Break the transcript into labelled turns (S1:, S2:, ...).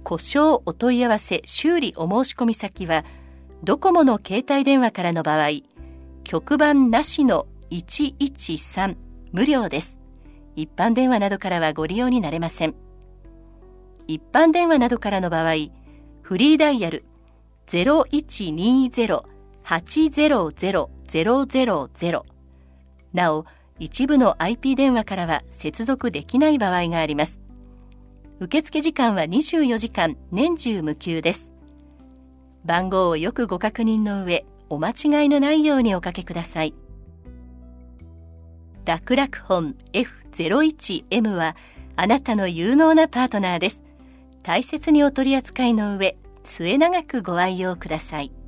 S1: 故障お問い合わせ修理お申し込み先はドコモの携帯電話からの場合、局番なしの113無料です。一般電話などからはご利用になれません。一般電話などからの場合、フリーダイヤル 0120-800-000 なお、一部の IP 電話からは接続できない場合があります。受付時間は24時間年中無休です。番号をよくご確認の上、お間違いのないようにおかけください。楽々本 F01M はあなたの有能なパートナーです。大切にお取り扱いの上、末永くご愛用ください。